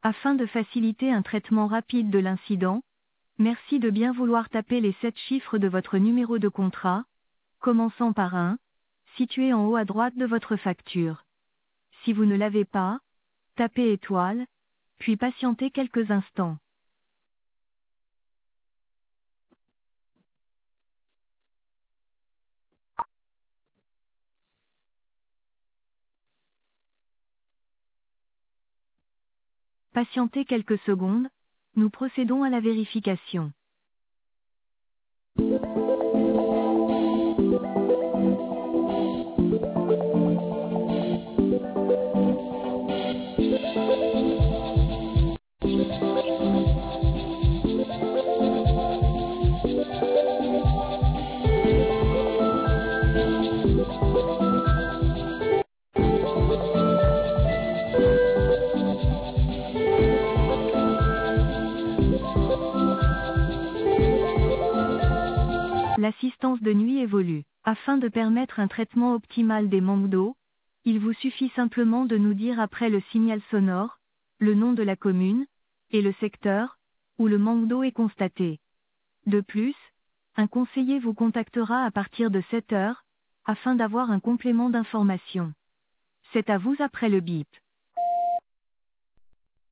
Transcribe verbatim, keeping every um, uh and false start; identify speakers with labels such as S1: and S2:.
S1: Afin de faciliter un traitement rapide de l'incident, merci de bien vouloir taper les sept chiffres de votre numéro de contrat, commençant par un, situé en haut à droite de votre facture. Si vous ne l'avez pas, tapez étoile, puis patientez quelques instants. Patientez quelques secondes, nous procédons à la vérification. L'assistance de nuit évolue. Afin de permettre un traitement optimal des manques d'eau, il vous suffit simplement de nous dire après le signal sonore, le nom de la commune, et le secteur, où le manque d'eau est constaté. De plus, un conseiller vous contactera à partir de sept heures, afin d'avoir un complément d'information. C'est à vous après le bip.